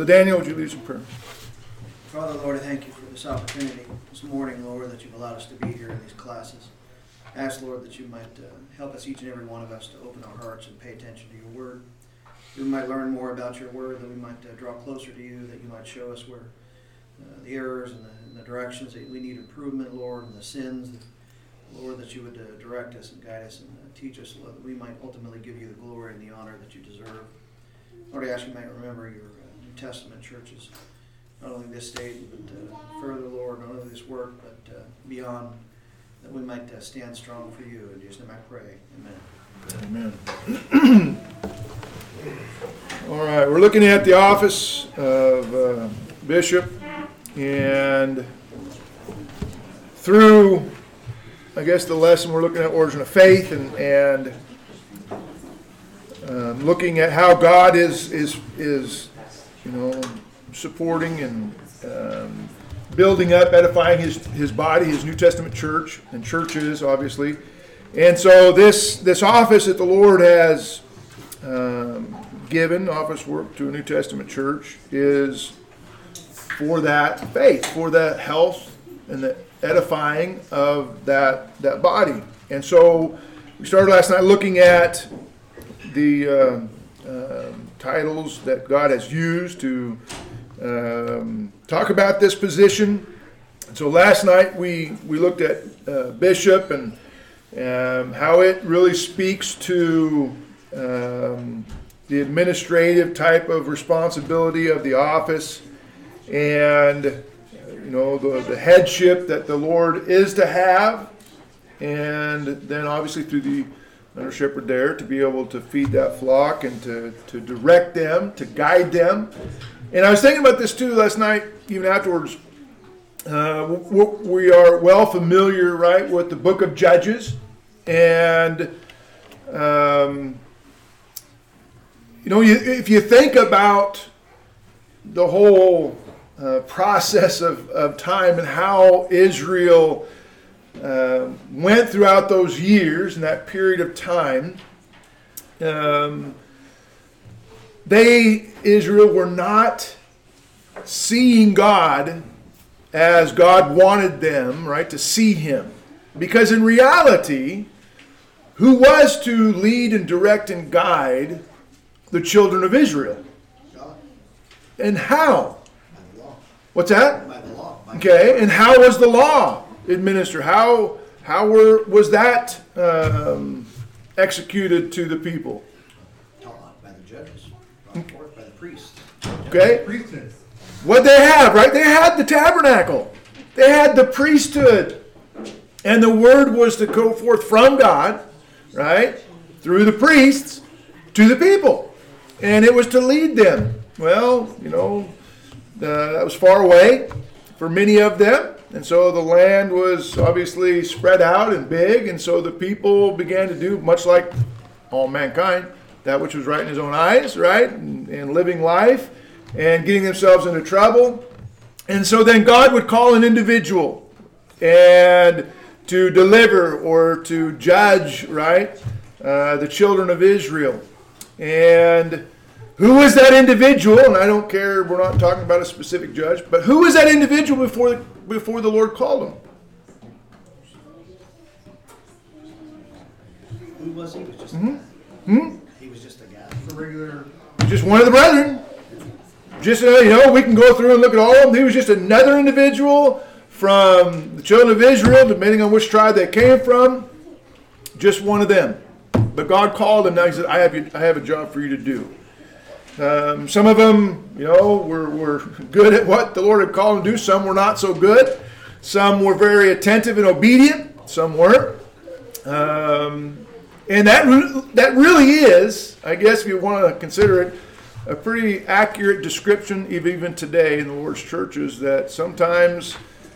Daniel, would you lead us in prayer? Father, Lord, I thank you for this opportunity this morning, Lord, that you've allowed us to be here in these classes. I ask, Lord, that you might help us, each and every one of us, to open our hearts and pay attention to your word. That we might learn more about your word, that we might draw closer to you, that you might show us where the errors and the directions that we need improvement, Lord, and the sins, Lord, that you would direct us and guide us and teach us, Lord, that we might ultimately give you the glory and the honor that you deserve. Lord, I ask you might remember your New Testament churches, not only this state, but further, Lord, not only this work, but beyond, that we might stand strong for you. In Jesus' name I pray. Amen. Amen. All right, we're looking at the office of bishop, and through, I guess, the lesson we're looking at origin of faith, and looking at how God is supporting and building up, edifying his body, his New Testament church, and churches, obviously. And so this office that the Lord has given, office work to a New Testament church, is for that faith, for the health and the edifying of that body. And so we started last night looking at the titles that God has used to talk about this position. And so last night we looked at bishop and how it really speaks to the administrative type of responsibility of the office, and the headship that the Lord is to have, and then obviously through the under shepherd there to be able to feed that flock and to direct them, to guide them. And I was thinking about this too last night, even afterwards. We are well familiar, right, with the book of Judges, and if you think about the whole process of time and how Israel went throughout those years in that period of time, Israel were not seeing God as God wanted them, right, to see him. Because in reality, who was to lead and direct and guide the children of Israel? God. And how? By the law. What's that? By the law. Okay, and how was the law administered? How was that executed to the people? Taught by the judges. Brought forth by the priests. Okay. What they have, right? They had the tabernacle. They had the priesthood. And the word was to go forth from God, right? Through the priests to the people. And it was to lead them. Well, that was far away for many of them. And so the land was obviously spread out and big. And so the people began to do, much like all mankind, that which was right in his own eyes, right? And living life and getting themselves into trouble. And so then God would call an individual and to deliver or to judge, right, the children of Israel. And who was that individual? And I don't care, we're not talking about a specific judge, but who was that individual before the Lord called him? Who was he? He was just a guy. He was just a guy. The regular. Just one of the brethren. Just, we can go through and look at all of them. He was just another individual from the children of Israel, depending on which tribe they came from. Just one of them. But God called him. Now he said, I have a job for you to do. Some of them, were good at what the Lord had called them to do. Some were not so good. Some were very attentive and obedient. Some weren't. And that really is, I guess if you want to consider it, a pretty accurate description even today in the Lord's churches, that sometimes,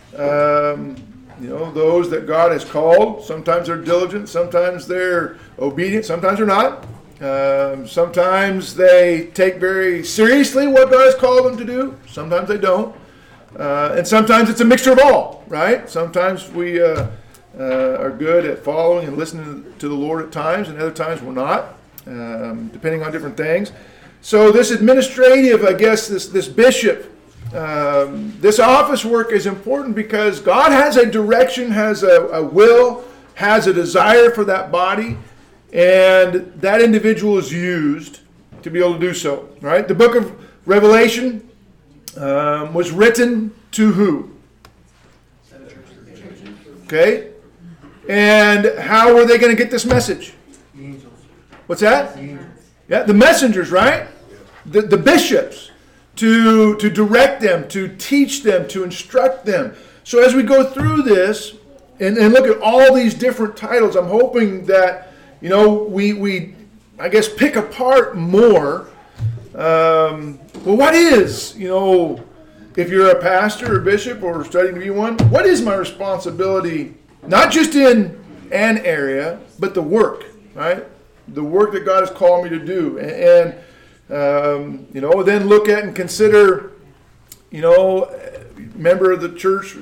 those that God has called, sometimes they're diligent, sometimes they're obedient, sometimes they're not. Sometimes they take very seriously what God has called them to do, sometimes they don't. And sometimes it's a mixture of all, right? Sometimes we are good at following and listening to the Lord at times, and other times we're not, depending on different things. So this administrative, I guess, this bishop, this office work is important because God has a direction, has a will, has a desire for that body, and that individual is used to be able to do so. Right? The book of Revelation was written to who? Okay. And how were they going to get this message? What's that? Yeah, the messengers, right? The bishops, to direct them, to teach them, to instruct them. So as we go through this and look at all these different titles, I'm hoping that, we I guess, pick apart more. Well, what is, if you're a pastor or bishop or studying to be one, what is my responsibility, not just in an area, but the work, right? The work that God has called me to do. And then look at and consider, member of the church,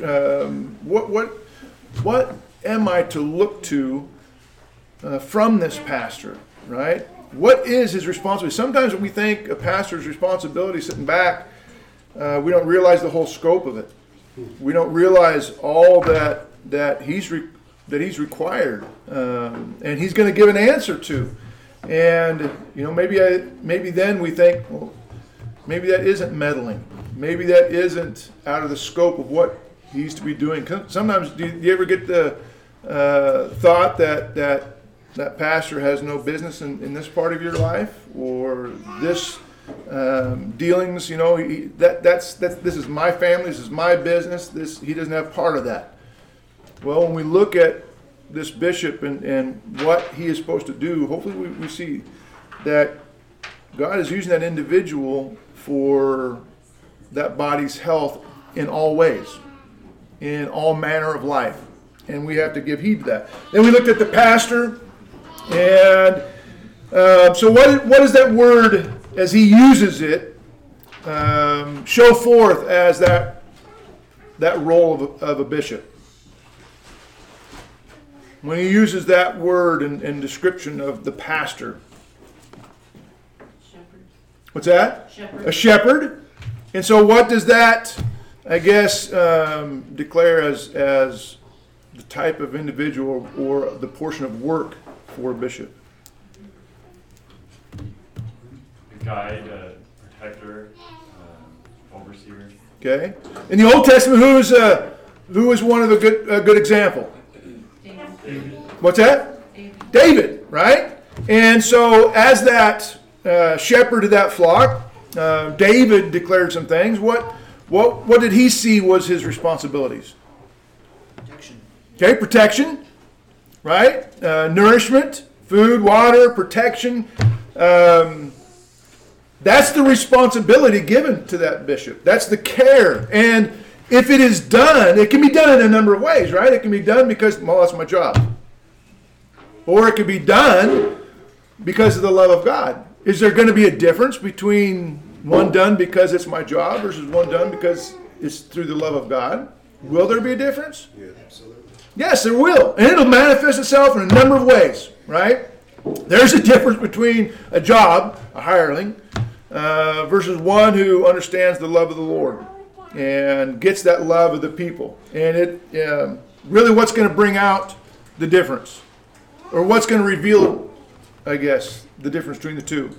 what am I to look to from this pastor, right? What is his responsibility? Sometimes when we think a pastor's responsibility sitting back, we don't realize the whole scope of it. We don't realize all that he's required, and he's going to give an answer to. And maybe then we think, well, maybe that isn't meddling. Maybe that isn't out of the scope of what he's to be doing. Sometimes, do you ever get the thought that pastor has no business in this part of your life, or this dealings? This is my family. This is my business. He doesn't have part of that. Well, when we look at this bishop and what he is supposed to do, hopefully we see that God is using that individual for that body's health in all ways, in all manner of life. And we have to give heed to that. Then we looked at the pastor, and so what does that word, as he uses it, show forth as that role of a bishop? When he uses that word in description of the pastor. Shepherd. What's that? Shepherd. A shepherd. And so what does that, I guess, declare as the type of individual or the portion of work for a bishop? A guide, a protector, overseer. Okay. In the Old Testament, who is one of a good example? David. What's that? David. David, right? And so as that shepherd of that flock, David declared some things. What did he see was his responsibilities? Protection. Okay, protection, right? Nourishment, food, water, protection. That's the responsibility given to that bishop. That's the care. And if it is done, it can be done in a number of ways, right? It can be done because, well, that's my job. Or it can be done because of the love of God. Is there going to be a difference between one done because it's my job versus one done because it's through the love of God? Will there be a difference? Yeah, absolutely. Yes, there will. And it'll manifest itself in a number of ways, right? There's a difference between a job, a hireling, versus one who understands the love of the Lord and gets that love of the people. And it really what's going to bring out the difference, or what's going to reveal, I guess, the difference between the two.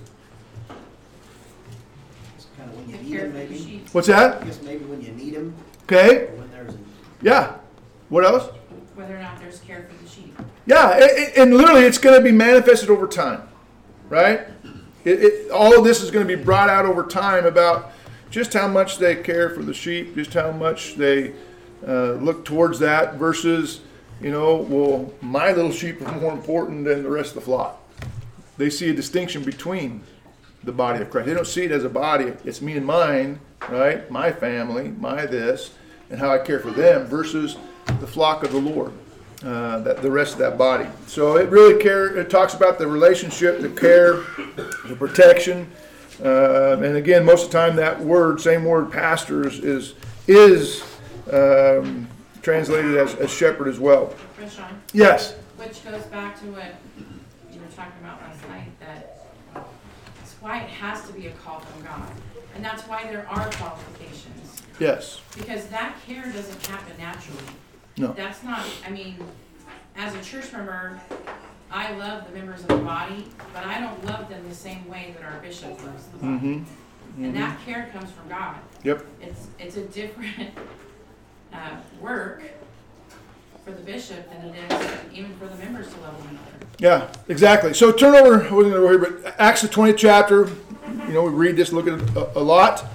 It's kind of when you The need care him, for the maybe. sheep. What's that? I guess maybe when you need him, Okay. or when there's an Yeah. What else? Whether or not there's care for the sheep. Yeah, and literally it's going to be manifested over time, right? All of this is going to be brought out over time about just how much they care for the sheep, just how much they look towards that versus, well, my little sheep are more important than the rest of the flock. They see a distinction between the body of Christ. They don't see it as a body. It's me and mine, right? My family, my this, and how I care for them versus the flock of the Lord, the rest of that body. So it really it talks about the relationship, the care, the protection, and again, most of the time that word, same word, pastors, is translated as shepherd as well. Rashawn, Yes. which goes back to what you were talking about last night, that why it has to be a call from God. And that's why there are qualifications. Yes. Because that care doesn't happen naturally. No. That's not, I mean, as a church member, I love the members of the body, but I don't love them the same way that our bishop loves the body. Mm-hmm. And that care comes from God. Yep. It's a different work for the bishop than it is even for the members to love one another. Yeah, exactly. So turn over, I wasn't going to go here, but Acts the 20th chapter, we read this, look at it a lot.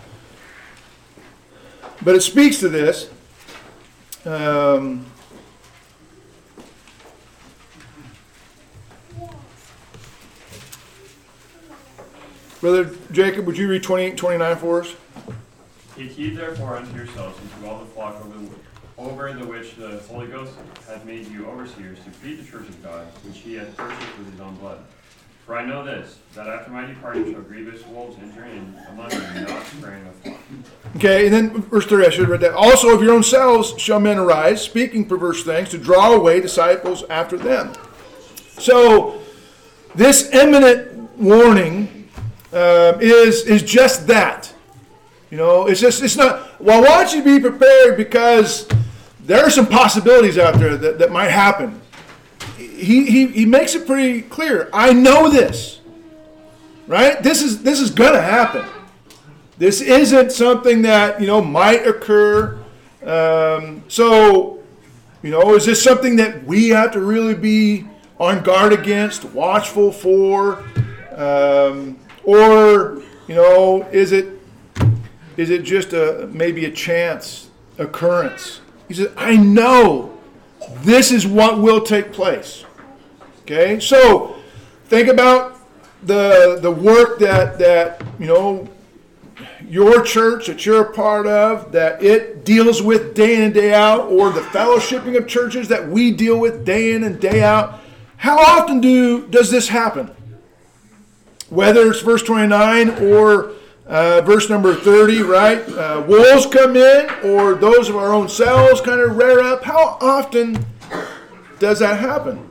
But it speaks to this. Brother Jacob, would you read 28 29 for us? Take heed therefore unto yourselves and to all the flock over the which the Holy Ghost hath made you overseers, to feed the church of God, which he hath purchased with his own blood. For I know this, that after my departure shall grievous wolves enter in among you, not sparing the flock. Okay, and then verse 30, I should have read that. Also of your own selves shall men arise, speaking perverse things, to draw away disciples after them. So, this imminent warning is just that. It's not, well, I want you to be prepared because there are some possibilities out there that might happen. He makes it pretty clear. I know this, right? This is going to happen. This isn't something that, might occur. Is this something that we have to really be on guard against, watchful for? Is it just maybe a chance occurrence? He said, I know this is what will take place. Okay, so think about the work that your church that you're a part of, that it deals with day in and day out, or the fellowshipping of churches that we deal with day in and day out. How often does this happen? Whether it's verse 29 or verse number 30, right? Wolves come in, or those of our own selves kind of rear up. How often does that happen?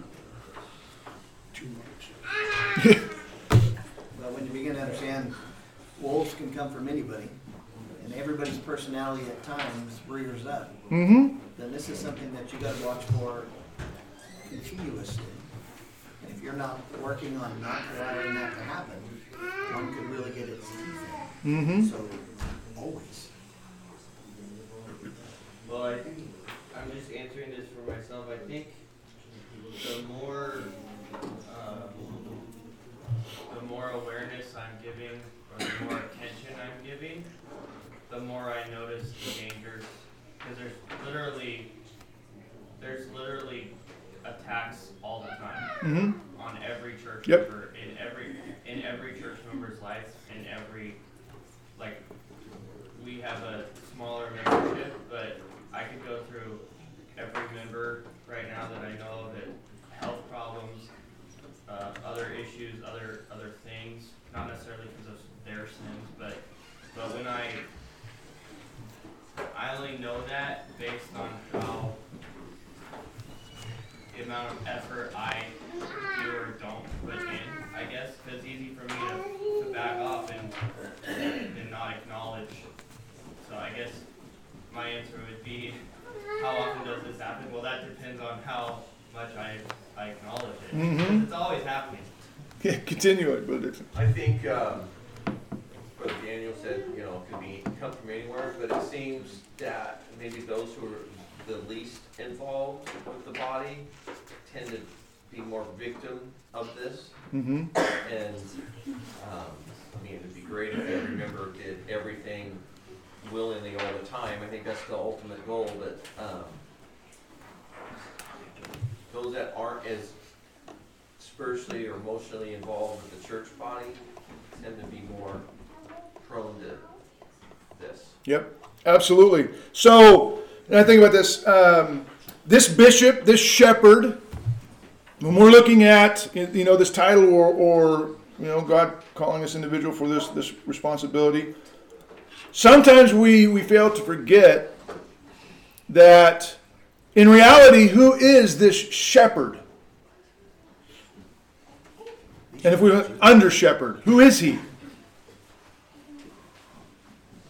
Well, when you begin to understand, wolves can come from anybody, and everybody's personality at times rears up. Mm-hmm. Then this is something that you got to watch for continuously. And if you're not working on not allowing that to happen, one could really get its teeth in. Mm-hmm. So, always. Well, I'm just answering this for myself. I think the more awareness I'm giving, or the more attention I'm giving, the more I notice the dangers. Because there's literally attacks all the time Mm-hmm. on every church Yep. member, in every church member's life, in every, like, we have a smaller membership, but I could go through every member right now that I know that health problems, other issues, other things, not necessarily because of their sins, but when I only know that based on how the amount of effort I do or don't put in, I guess, because it's easy for me to back off and not acknowledge. So I guess my answer would be, how often does this happen? Well, that depends on how much I acknowledge it. Mm-hmm. It's always happening. Yeah, continue it, Brother Dixon. I think what Daniel said, could come from anywhere, but it seems that maybe those who are the least involved with the body tend to be more victim of this. Mm-hmm. And it'd be great if every member did everything willingly all the time. I think that's the ultimate goal, but those that aren't as spiritually or emotionally involved with the church body tend to be more prone to this. Yep, absolutely. So, and I think about this, this bishop, this shepherd, when we're looking at, this title or God calling this individual for this responsibility, sometimes we fail to forget that in reality, who is this shepherd? And if we under shepherd, who is he?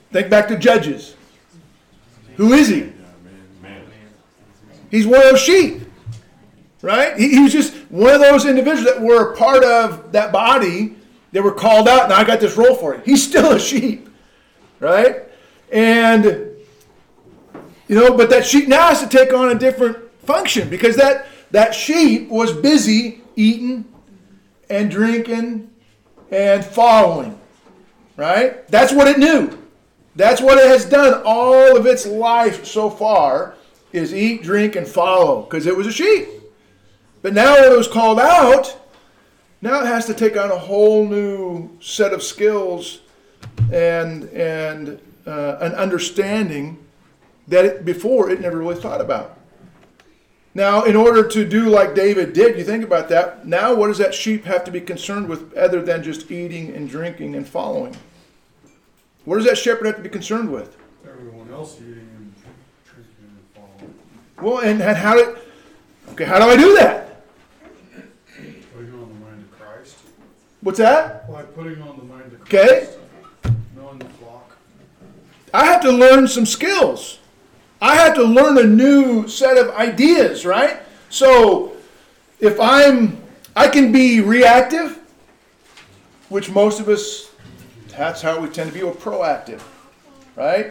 Think back to Judges. Who is he? Man. He's one of those sheep, right? He was just one of those individuals that were a part of that body. They were called out, and I got this role for you. He's still a sheep, right? And, but that sheep now has to take on a different function because that sheep was busy eating and drinking and following, right? That's what it knew. That's what it has done all of its life so far is eat, drink, and follow because it was a sheep. But now when it was called out, now it has to take on a whole new set of skills and an understanding that before it never really thought about. Now, in order to do like David did, you think about that, now what does that sheep have to be concerned with other than just eating and drinking and following? What does that shepherd have to be concerned with? Everyone else eating and drinking and following. Well, and how do I do that? Putting on the mind of Christ. What's that? By putting on the mind of Okay. Christ. Knowing the flock. I have to learn some skills. I have to learn a new set of ideas, right? So if I can be reactive, which most of us, that's how we tend to be, or proactive, right?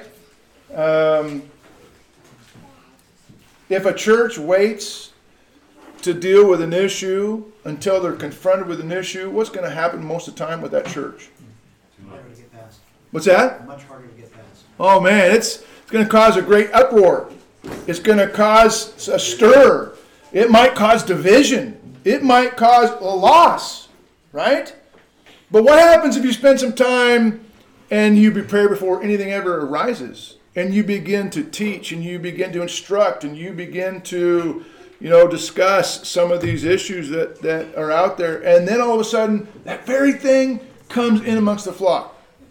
If a church waits to deal with an issue until they're confronted with an issue, what's going to happen most of the time with that church? Harder to get past. What's that? Much harder to get past. Oh man, it's going to cause a great uproar. It's going to cause a stir. It might cause division. It might cause a loss, right? But what happens if you spend some time and you prepare before anything ever arises? And you begin to teach and you begin to instruct and you begin to, discuss some of these issues that are out there. And then all of a sudden, that very thing comes in amongst the flock.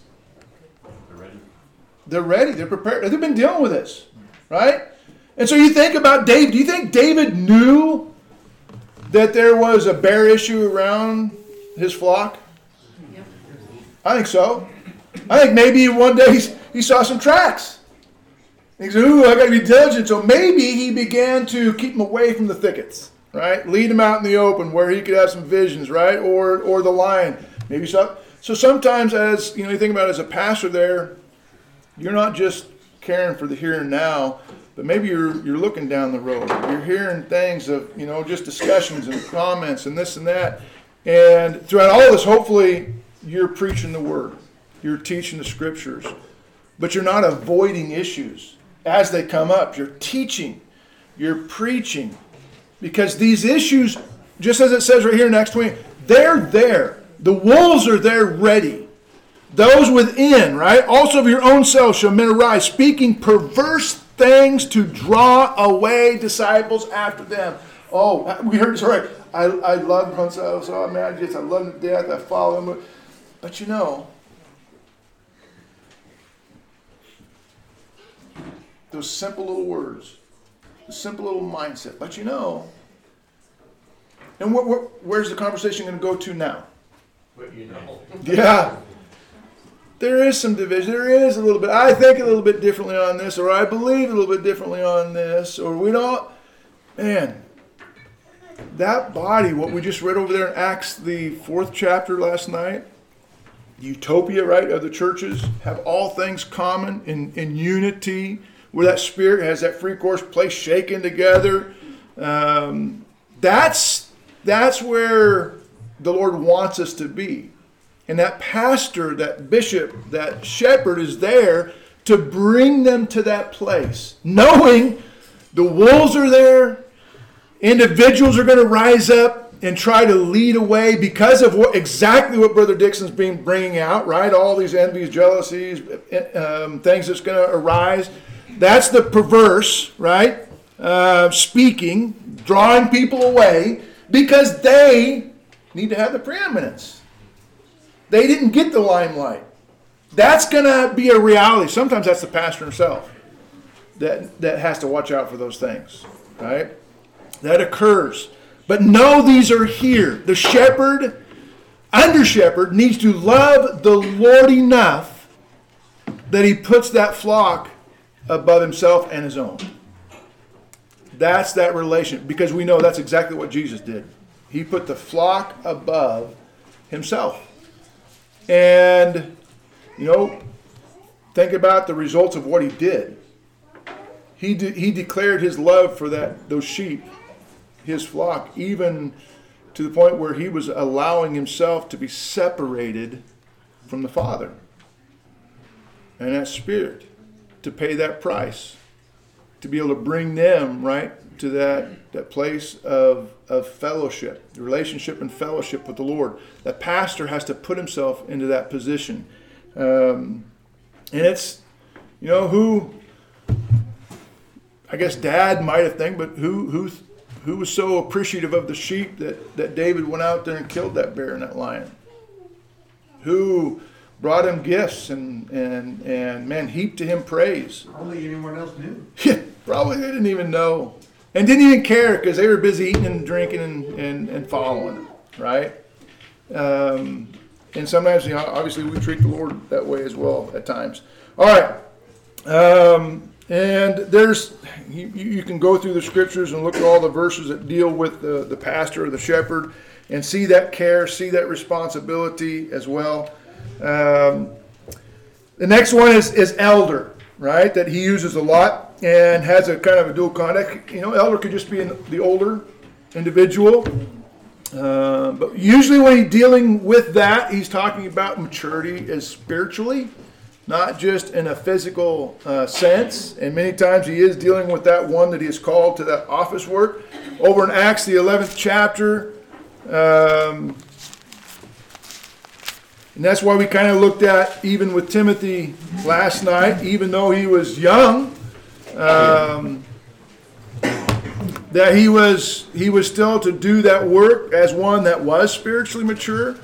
They're ready. They're prepared. They've been dealing with this, right? And so you think about David. Do you think David knew that there was a bear issue around his flock? Yep. I think so. I think maybe one day he saw some tracks. He said, I got to be diligent. So maybe he began to keep them away from the thickets, right? Lead them out in the open where he could have some visions, right? Or the lion. Maybe so. So sometimes as, you think about it, as a pastor there, you're not just caring for the here and now, but maybe you're looking down the road. You're hearing things of, just discussions and comments and this and that. And throughout all of this, hopefully, you're preaching the word. You're teaching the scriptures. But you're not avoiding issues as they come up. You're teaching. You're preaching. Because these issues, just as it says right here in Acts 20, they're there. The wolves are there ready. Those within, right? Also of your own selves shall men arise, speaking perverse things to draw away disciples after them. Oh, we heard this already. I love myself. Oh man, I love him to death. I follow him. But those simple little words, the simple little mindset. But and where's the conversation going to go to now? But Yeah. There is some division. There is a little bit. I think a little bit differently on this, or I believe a little bit differently on this, or we don't. Man, that body, what we just read over there in Acts, the 4th chapter last night, utopia, right, of the churches, have all things common in unity, where that spirit has that free course place shaken together. That's where the Lord wants us to be. And that pastor, that bishop, that shepherd is there to bring them to that place. Knowing the wolves are there, individuals are going to rise up and try to lead away because of exactly what Brother Dixon's bringing out, right? All these envies, jealousies, things that's going to arise. That's the perverse, right? Speaking, drawing people away because they need to have the preeminence. They didn't get the limelight. That's going to be a reality. Sometimes that's the pastor himself that has to watch out for those things, right? That occurs. But know these are here. The shepherd, under shepherd, needs to love the Lord enough that he puts that flock above himself and his own. That's that relation, because we know that's exactly what Jesus did. He put the flock above himself. And, think about the results of what he did. He declared his love for those sheep, his flock, even to the point where he was allowing himself to be separated from the Father and that Spirit, to pay that price, to be able to bring them right to that place of fellowship, relationship and fellowship with the Lord. That pastor has to put himself into that position. And it's, who, I guess Dad might have think, but who was so appreciative of the sheep that David went out there and killed that bear and that lion? Who brought him gifts and man, heaped to him praise? Probably anyone else knew. Yeah, probably they didn't even know. And didn't even care because they were busy eating and drinking and following, right? And sometimes, obviously we treat the Lord that way as well at times. All right. And there's, you can go through the scriptures and look at all the verses that deal with the pastor or the shepherd and see that care, see that responsibility as well. The next one is elder, right? That he uses a lot and has a kind of a dual context. Elder could just be the older individual. But usually when he's dealing with that, he's talking about maturity as spiritually, not just in a physical sense. And many times he is dealing with that one that he is called to that office work. Over in Acts, the 11th chapter, and that's why we kind of looked at, even with Timothy last night, even though he was young, that he was still to do that work as one that was spiritually mature.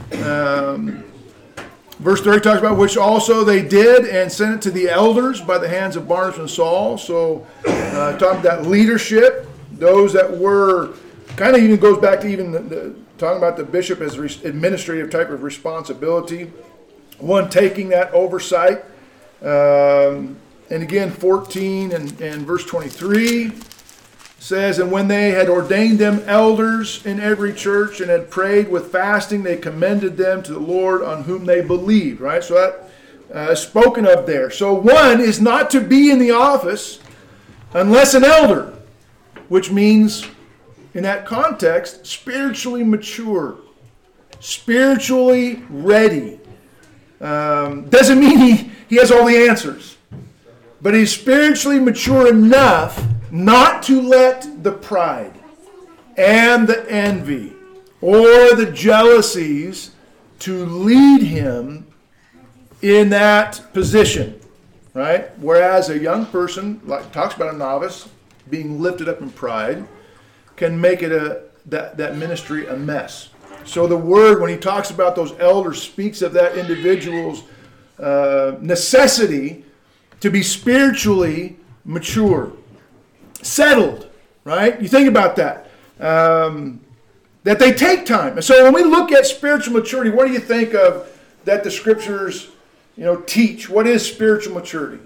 Verse 30 talks about which also they did and sent it to the elders by the hands of Barnabas and Saul. So talking about leadership, those that were kind of even goes back to even talking about the bishop as administrative type of responsibility. One taking that oversight. And again, 14 and verse 23 says, and when they had ordained them elders in every church and had prayed with fasting, they commended them to the Lord on whom they believed. Right? So that is spoken of there. So one is not to be in the office unless an elder, which means in that context, spiritually mature, spiritually ready. Doesn't mean he has all the answers, but he's spiritually mature enough not to let the pride and the envy or the jealousies to lead him in that position, right? Whereas a young person, like talks about a novice, being lifted up in pride, can make it that ministry a mess. So the word, when he talks about those elders, speaks of that individual's necessity to be spiritually mature, settled, right? You think about that. That they take time. And so when we look at spiritual maturity, what do you think of that the scriptures, teach? What is spiritual maturity?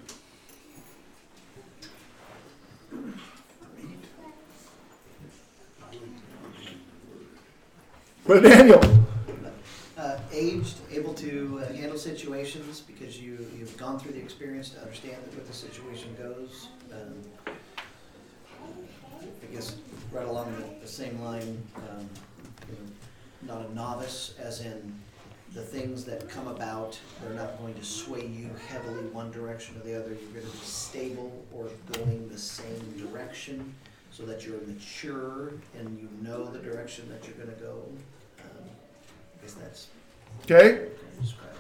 But Daniel. Aged, able to handle situations because you've gone through the experience to understand what the situation goes. I guess right along the same line, not a novice, as in the things that come about, they're not going to sway you heavily one direction or the other. You're going to be stable or going the same direction so that you're mature and you know the direction that you're going to go. I guess that's Okay. described.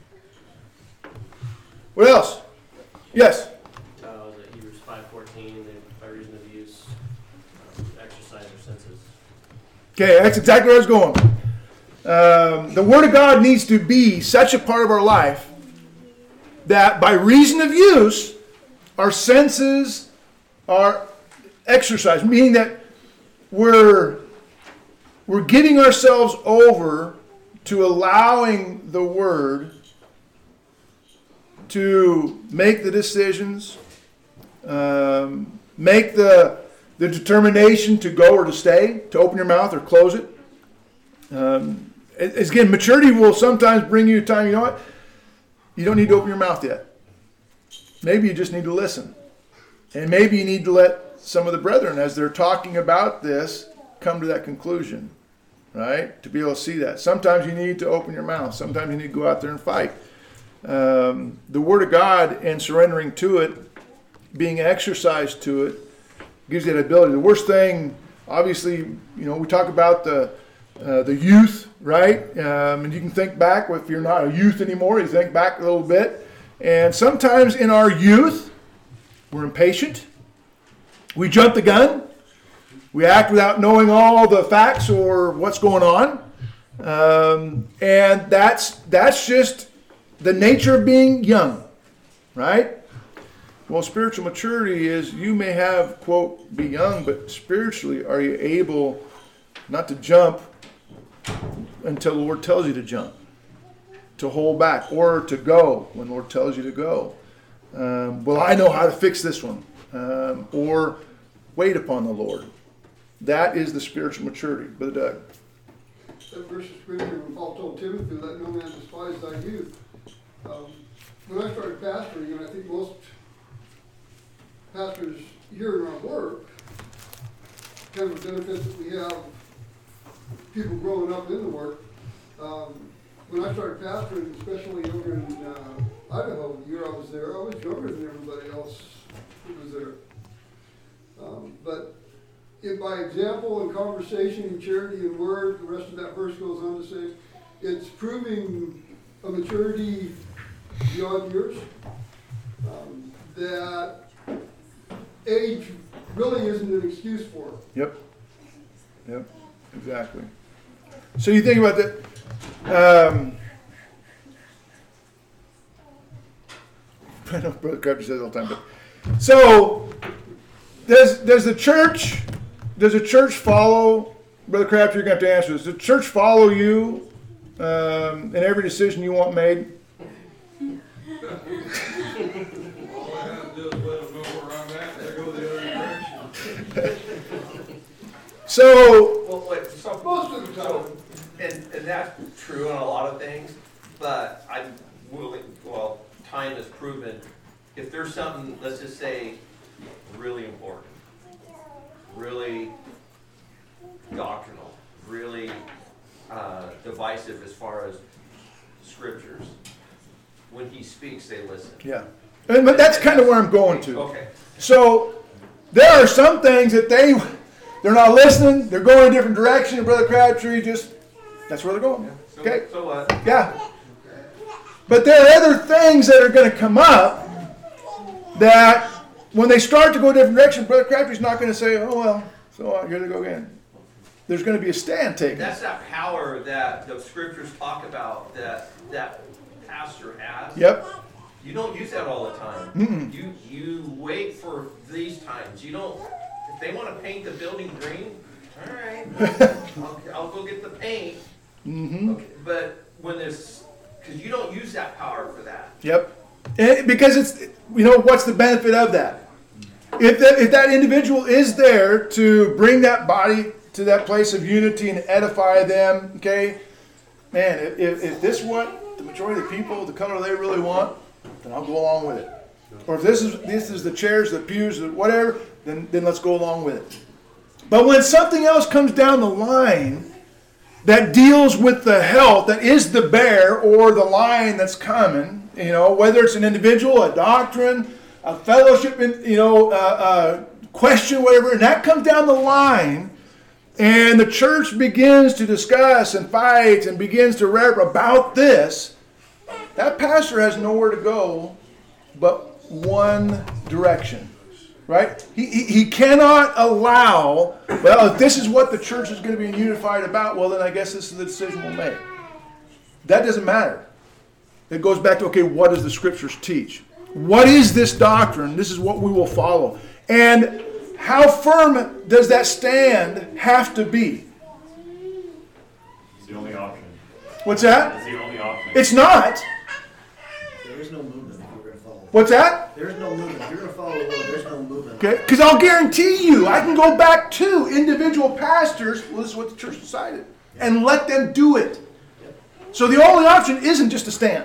What else? Yes. The Hebrews 5:14, that by reason of use, exercise their senses. Okay, that's exactly where I was going. The Word of God needs to be such a part of our life that by reason of use, our senses are exercised, meaning that we're giving ourselves over to allowing the Word to make the decisions, make the determination to go or to stay, to open your mouth or close it. Again, maturity will sometimes bring you time, you know what? You don't need to open your mouth yet. Maybe you just need to listen. And maybe you need to let some of the brethren, as they're talking about this, come to that conclusion, right? To be able to see that. Sometimes you need to open your mouth. Sometimes you need to go out there and fight. The Word of God and surrendering to it, being exercised to it, gives you that ability. The worst thing, obviously, we talk about the youth, right? And you can think back, if you're not a youth anymore, you think back a little bit. And sometimes in our youth, we're impatient. We jump the gun. We act without knowing all the facts or what's going on. And that's just the nature of being young, right? Well, spiritual maturity is you may have, quote, be young, but spiritually are you able not to jump until the Lord tells you to jump, to hold back, or to go when the Lord tells you to go. Well, I know how to fix this one. Or wait upon the Lord. That is the spiritual maturity. Brother Doug. That verse of scripture when Paul told Timothy, let no man despise thy youth. When I started pastoring, and I think most pastors here in our work, kind of a benefit that we have people growing up in the work. When I started pastoring, especially over in Idaho, the year I was there, I was younger than everybody else who was there. But if by example and conversation and charity and word, the rest of that verse goes on to say, it's proving a maturity beyond years, that age really isn't an excuse for it. Yep, exactly. So you think about that. I know Brother Crabtree says it all the time, but so does the church follow, Brother Crabtree, you're going to have to answer this. Does the church follow you in every decision you want made? All I have to do is let them know where I'm at, they go the other direction. So, Most of the time. And that's true on a lot of things, but I'm willing, time has proven, if there's something, let's just say, really important, really doctrinal, really divisive as far as scriptures, when he speaks, they listen. yeah. But that's kind of where I'm going to. Okay. So there are some things that they're not listening, they're going a different direction, and Brother Crabtree that's where they're going. So, Okay? So what? Yeah. But there are other things that are going to come up that when they start to go a different direction, Brother Crabtree's not going to say, oh, well, so here they go again. There's going to be a stand taken. That's that power that the scriptures talk about that pastor has. Yep. You don't use that all the time. Mm-mm. You wait for these times. You don't. If they want to paint the building green, all right, I'll go get the paint. Mm-hmm. Okay, but when there's, because you don't use that power for that. Yep. Because it's, what's the benefit of that? If that individual is there to bring that body to that place of unity and edify them, okay, man, if this is what the majority of the people, the color they really want, then I'll go along with it. Or if this is the chairs, the pews, whatever, then let's go along with it. But when something else comes down the line that deals with the health, that is the bear or the lion that's coming, whether it's an individual, a doctrine, a fellowship, a question, whatever, and that comes down the line, and the church begins to discuss and fight and begins to reverence about this, that pastor has nowhere to go but one direction. Right? He cannot allow, if this is what the church is going to be unified about, well, then I guess this is the decision we'll make. That doesn't matter. It goes back to, okay, what does the scriptures teach? What is this doctrine? This is what we will follow. And how firm does that stand have to be? It's the only option. What's that? It's the only option. It's not. There is no movement. What's that? There's no movement. If you're going to follow the Lord, there's no movement. Okay, because I'll guarantee you, I can go back to individual pastors, well, this is what the church decided, and let them do it. So the only option isn't just to stand.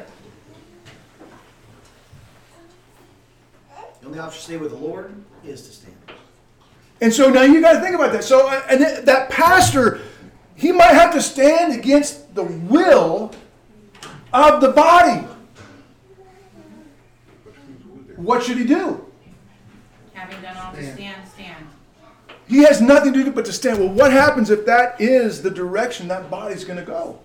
The only option to stay with the Lord is to stand. And so now you got to think about that. So and that pastor, he might have to stand against the will of the body. What should he do? Having done all to stand. He has nothing to do but to stand. Well, what happens if that is the direction that body's going to go?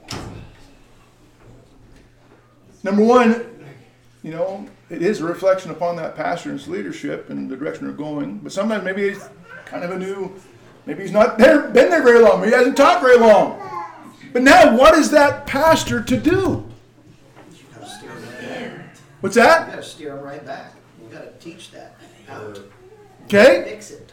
Number one, you know, it is a reflection upon that pastor and his leadership and the direction they're going. But sometimes maybe he's kind of a new, maybe he's not been there very long. Maybe he hasn't taught very long. But now what is that pastor to do? You got to steer them back. What's You that? got to steer them right back. You got to teach that out. Okay? Fix it.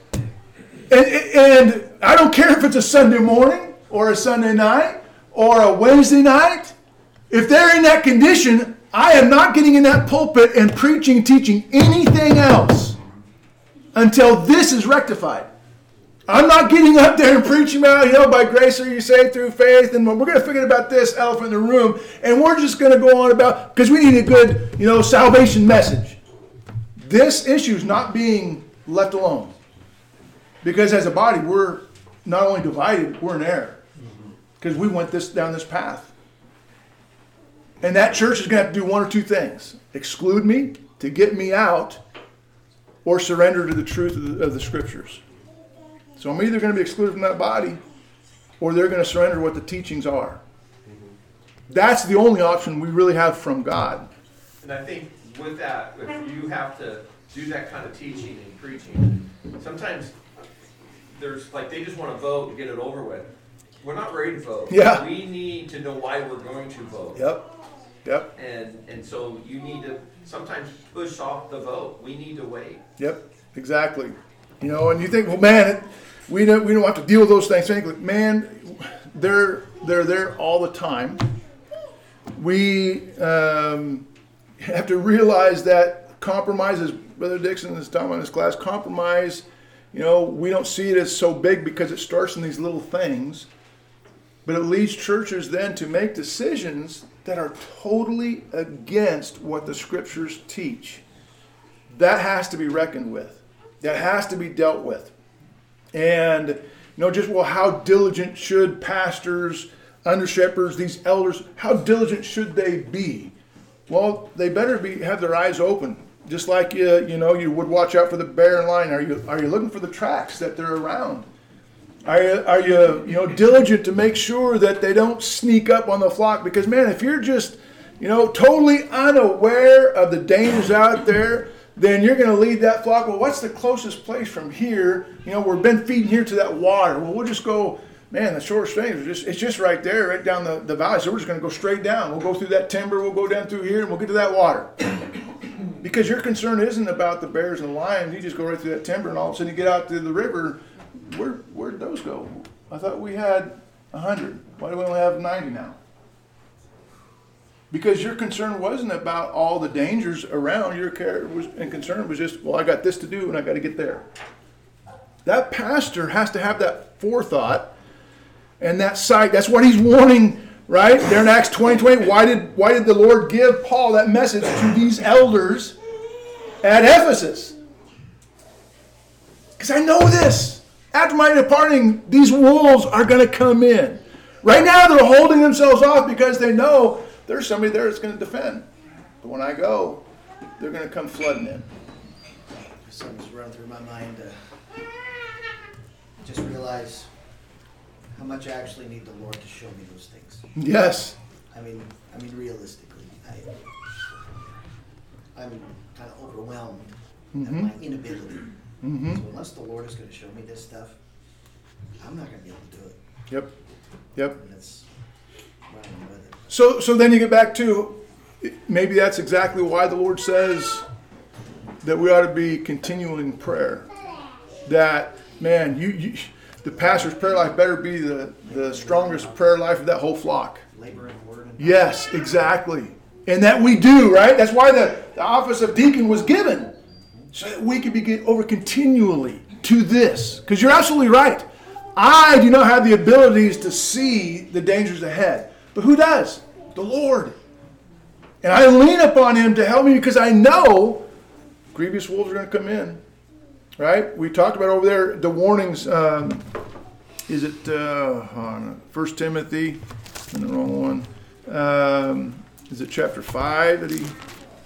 And I don't care if it's a Sunday morning or a Sunday night or a Wednesday night. If they're in that condition, I am not getting in that pulpit and preaching, teaching anything else until this is rectified. I'm not getting up there and preaching about, you know, by grace are you saved through faith, and we're going to forget about this elephant in the room, and we're just going to go on about, because we need a good, you know, salvation message. This issue is not being left alone. Because as a body, we're not only divided, we're in error. Because we went down this path. And that church is going to have to do one or two things. Exclude me to get me out, or surrender to the truth of the scriptures. So I'm either going to be excluded from that body, or they're going to surrender what the teachings are. That's the only option we really have from God. And I think with that, if you have to do that kind of teaching and preaching, sometimes there's like they just want to vote and get it over with. We're not ready to vote. Yeah. We need to know why we're going to vote. Yep. And so you need to sometimes push off the vote. We need to wait. Yep. Exactly. You know, and you think, well, man, we don't have to deal with those things. Man, they're there all the time. We have to realize that compromise, as Brother Dixon is talking about in his class, compromise, you know, we don't see it as so big because it starts in these little things. But it leads churches then to make decisions that are totally against what the scriptures teach. That has to be reckoned with. That has to be dealt with. And, you know, just, well, how diligent should pastors, under shepherds, these elders, how diligent should they be? Well, they better have their eyes open. Just like, you know, you would watch out for the bear and lion. Are you looking for the tracks that they're around? Are you diligent to make sure that they don't sneak up on the flock? Because, man, if you're just, you know, totally unaware of the dangers out there, then you're going to lead that flock. Well, what's the closest place from here? You know, we've been feeding here to that water. Well, we'll just go, man, the shortest thing is it's just right there, right down the valley. So we're just going to go straight down. We'll go through that timber. We'll go down through here, and we'll get to that water. Because your concern isn't about the bears and the lions. You just go right through that timber, and all of a sudden you get out to the river. Where'd those go? I thought we had 100. Why do we only have 90 now? Because your concern wasn't about all the dangers around. Your care and concern was just, well, I got this to do and I got to get there. That pastor has to have that forethought and that sight. That's what he's warning, right? There in Acts 20:20. Why did the Lord give Paul that message to these elders at Ephesus? Because I know this. After my departing, these wolves are going to come in. Right now they're holding themselves off because they know there's somebody there that's going to defend. But when I go, they're going to come flooding in. Something's running through my mind. Just realize how much I actually need the Lord to show me those things. Yes. I mean, realistically, I'm kind of overwhelmed at my inability. So unless the Lord is going to show me this stuff, I'm not going to be able to do it. Yep. And that's why I'm with it. So then you get back to, maybe that's exactly why the Lord says that we ought to be continuing prayer. That, man, the pastor's prayer life better be the strongest prayer life of that whole flock. Labor in the word. Yes, exactly. And that we do, right? That's why the office of deacon was given. So that we can be over continually to this. Because you're absolutely right. I do not have the abilities to see the dangers ahead. But who does? The Lord. And I lean upon Him to help me because I know grievous wolves are going to come in. Right? We talked about over there the warnings. Is it 1 Timothy? I'm in the wrong one. Is it chapter 5 that he...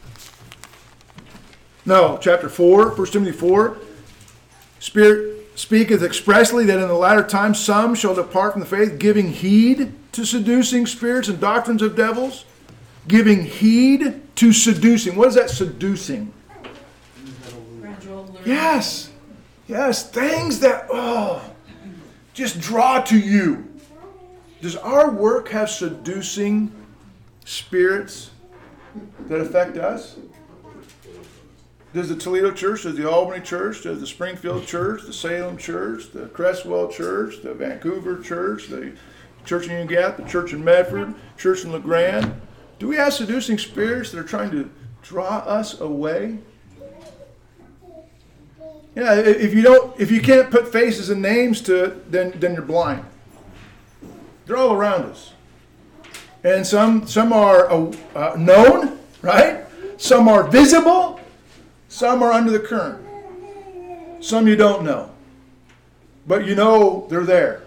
No, chapter 4, 1 Timothy 4. Spirit speaketh expressly that in the latter times some shall depart from the faith, giving heed to seducing spirits and doctrines of devils. Giving heed to seducing. What is that seducing? Gradual learning. Yes. Yes. Things that, just draw to you. Does our work have seducing spirits that affect us? Does the Toledo Church, does the Albany Church, does the Springfield Church, the Salem Church, the Crestwell Church, the Vancouver Church, the Church in Union Gap, the Church in Medford, Church in LeGrand, do we have seducing spirits that are trying to draw us away? Yeah, if you can't put faces and names to it, then you're blind. They're all around us. And some are known, right? Some are visible. Some are under the current. Some you don't know. But you know they're there.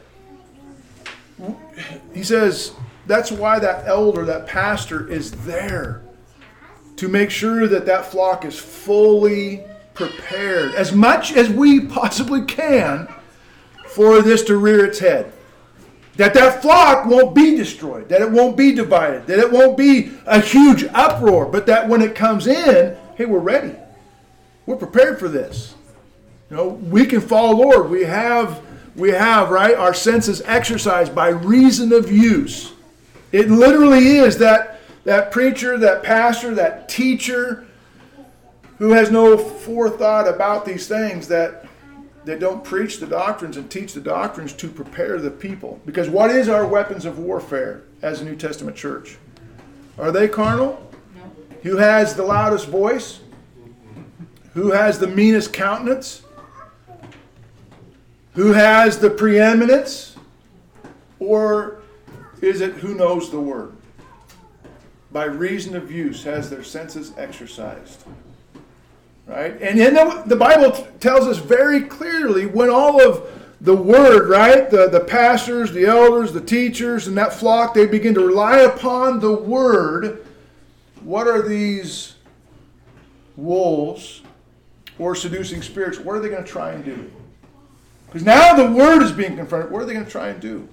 He says that's why that elder, that pastor is there. To make sure that that flock is fully prepared. As much as we possibly can for this to rear its head. That flock won't be destroyed. That it won't be divided. That it won't be a huge uproar. But that when it comes in, hey, we're ready. We're prepared for this. You know, we can follow Lord. We have, right, our senses exercised by reason of use. It literally is that preacher, that pastor, that teacher who has no forethought about these things, that they don't preach the doctrines and teach the doctrines to prepare the people. Because what is our weapons of warfare as a New Testament church? Are they carnal? No. Who has the loudest voice? Who has the meanest countenance? Who has the preeminence? Or is it who knows the word? By reason of use, has their senses exercised. Right? And then the Bible tells us very clearly when all of the word, right, the pastors, the elders, the teachers, and that flock, they begin to rely upon the word. What are these wolves or seducing spirits? What are they going to try and do? Because now the word is being confronted. What are they going to try and do?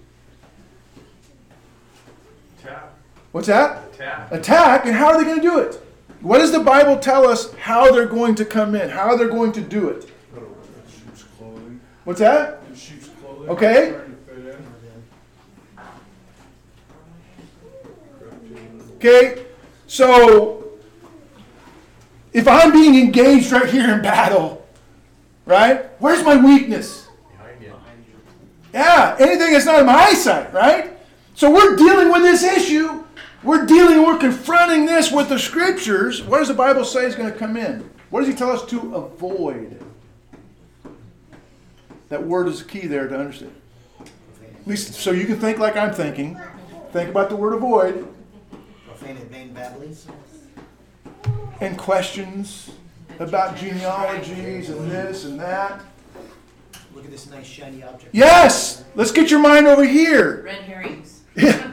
Attack. What's that? Attack. Attack. And how are they going to do it? What does the Bible tell us how they're going to come in? How they're going to do it? Sheep's clothing. What's that? Sheep's clothing. Okay. Trying to fit in. Okay. So, if I'm being engaged right here in battle, right? Where's my weakness? Behind you. Yeah, anything that's not in my eyesight, right? So we're dealing with this issue. We're confronting this with the scriptures. What does the Bible say is going to come in? What does he tell us to avoid? That word is key there to understand. At least so you can think like I'm thinking. Think about the word avoid. Profane and vain babblings. And questions about genealogies and this and that. Look at this nice shiny object. Yes! Let's get your mind over here. Red herrings.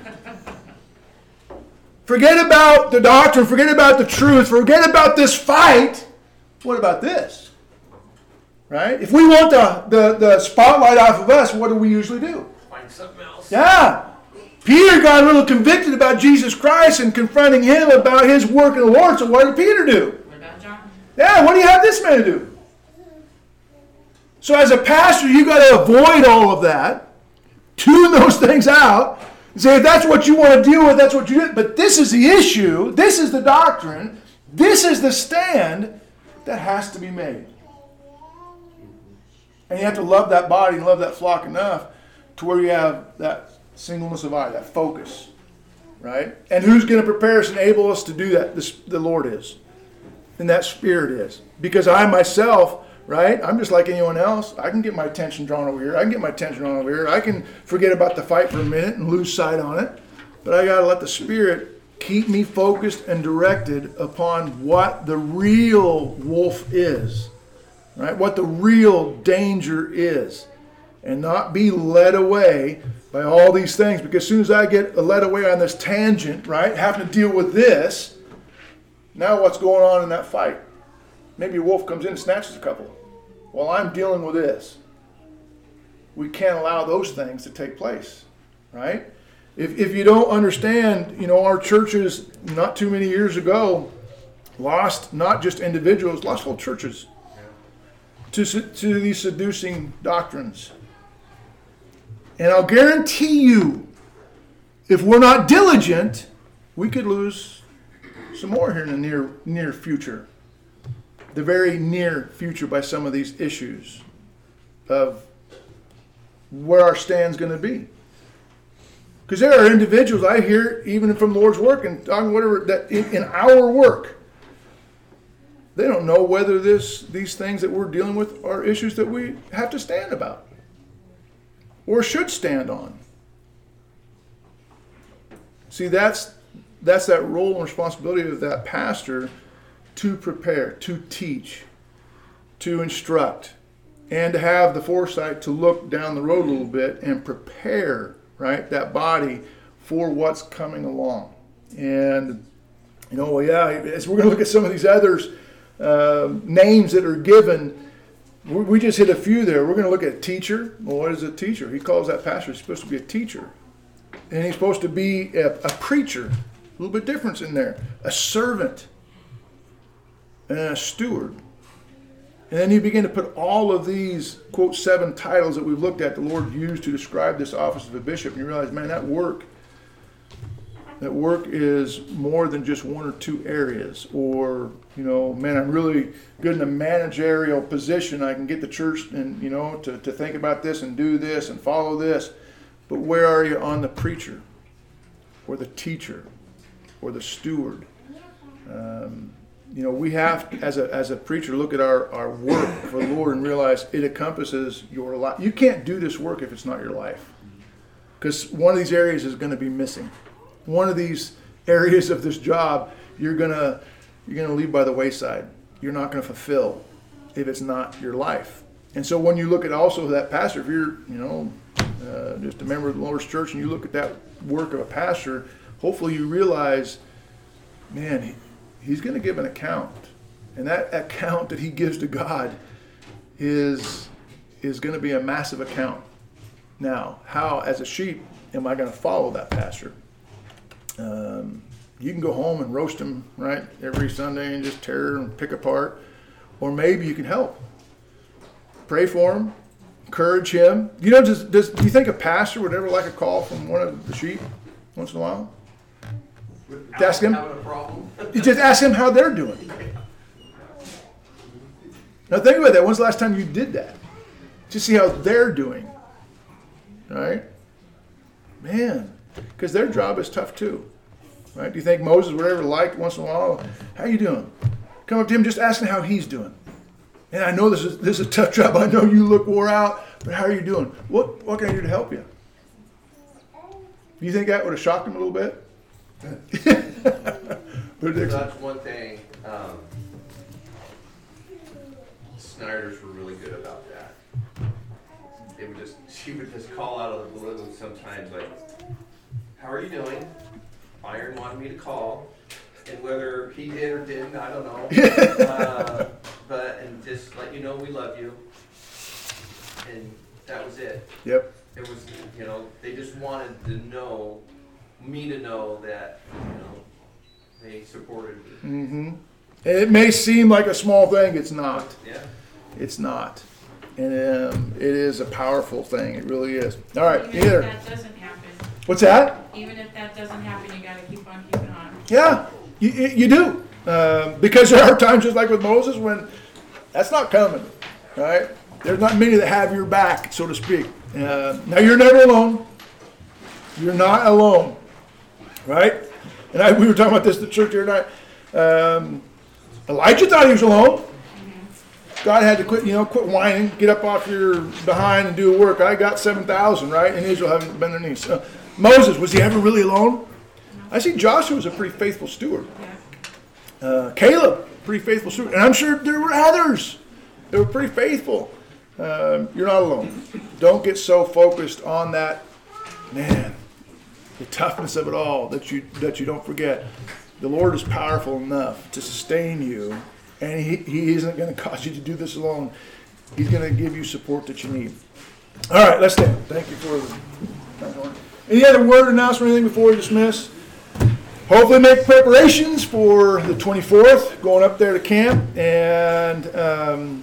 Forget about the doctrine. Forget about the truth. Forget about this fight. What about this? Right? If we want the spotlight off of us, what do we usually do? Find something else. Yeah. Peter got a little convicted about Jesus Christ and confronting him about his work in the Lord. So what did Peter do? What about John? Yeah, what do you have this man to do? So as a pastor, you got to avoid all of that. Tune those things out. And say, if that's what you want to deal with, that's what you do. But this is the issue. This is the doctrine. This is the stand that has to be made. And you have to love that body and love that flock enough to where you have that singleness of eye, that focus. right? And who's going to prepare us and enable us to do that? The Lord is. And that Spirit is. Because I myself, right, I'm just like anyone else. I can get my attention drawn over here. I can get my attention drawn over here. I can forget about the fight for a minute and lose sight on it. But I got to let the Spirit keep me focused and directed upon what the real wolf is, right? What the real danger is. And not be led away by all these things. Because as soon as I get led away on this tangent, right, having to deal with this, now what's going on in that fight? Maybe a wolf comes in and snatches a couple. Well, I'm dealing with this. We can't allow those things to take place, right? If you don't understand, our churches not too many years ago lost not just individuals, lost whole churches to these seducing doctrines. And I'll guarantee you, if we're not diligent, we could lose some more here in the near future. The very near future by some of these issues of where our stand's going to be. Because there are individuals I hear, even from the Lord's work and talking whatever, that in our work, they don't know whether these things that we're dealing with are issues that we have to stand about or should stand on. See, that's that role and responsibility of that pastor to prepare, to teach, to instruct, and to have the foresight to look down the road a little bit and prepare, right, that body for what's coming along. And, as we're going to look at some of these others, names that are given, we just hit a few there. We're going to look at teacher. Well, what is a teacher? He calls that pastor. He's supposed to be a teacher. And he's supposed to be a preacher. A little bit difference in there. A servant. And a steward. And then you begin to put all of these, quote, 7 titles that we've looked at, the Lord used to describe this office of a bishop. And you realize, man, that work is more than just one or two areas. Or, man, I'm really good in a managerial position. I can get the church and, to think about this and do this and follow this. But where are you on the preacher or the teacher or the steward? We have, as a preacher, look at our work for the Lord and realize it encompasses your life. You can't do this work if it's not your life. Because one of these areas is going to be missing. One of these areas of this job, you're gonna leave by the wayside. You're not going to fulfill if it's not your life. And so when you look at also that pastor, if you're, just a member of the Lord's church and you look at that work of a pastor, hopefully you realize, man, he's going to give an account. And that account that he gives to God is going to be a massive account. Now, how, as a sheep, am I going to follow that pastor? You can go home and roast him, right, every Sunday and just tear and pick apart. Or maybe you can help. Pray for him. Encourage him. Do you think a pastor would ever like a call from one of the sheep once in a while? Ask him. You just ask him how they're doing. Now think about that. When's the last time you did that? Just see how they're doing. Right? Man, because their job is tough too. Right? Do you think Moses would ever like once in a while, how you doing? Come up to him, just ask him how he's doing. And I know this is a tough job. I know you look wore out, but how are you doing? What can I do to help you? Do you think that would have shocked him a little bit? That's one thing. Snyder's were really good about that. She would just call out of the blue sometimes, like, "How are you doing?" Byron wanted me to call, and whether he did or didn't, I don't know. And just let you know we love you, and that was it. Yep. It was, they just wanted me to know that, they supported me. Mm-hmm. And it may seem like a small thing. It's not. Yeah. It's not. And it is a powerful thing. It really is. All right. Even if that doesn't happen. What's that? Even if that doesn't happen, you got to keep on keeping on. Yeah, you do. Because there are times, just like with Moses, when that's not coming. Right? There's not many that have your back, so to speak. Now, you're never alone. You're not alone. right? And we were talking about this at the church the other night. Elijah thought he was alone. God had to quit whining, get up off your behind and do work. I got 7,000, right? And Israel haven't been their knees. Moses, was he ever really alone? I see Joshua was a pretty faithful steward. Caleb, pretty faithful steward. And I'm sure there were others that were pretty faithful. You're not alone. Don't get so focused on that, man, the toughness of it all that you don't forget. The Lord is powerful enough to sustain you, and He isn't going to cause you to do this alone. He's going to give you support that you need. All right, let's stand. Thank you for the. Any other word, announcement, or anything before we dismiss? Hopefully make preparations for the 24th, going up there to camp, and